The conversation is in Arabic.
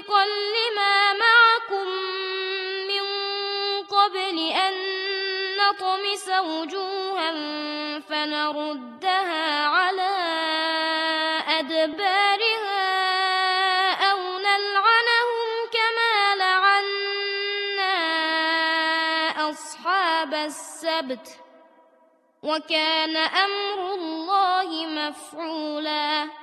مصدقا لما معكم من قبل أن نطمس وجوها فنردها على أدبارها أو نلعنهم كما لعنا أصحاب السبت وكان أمر الله مفعولا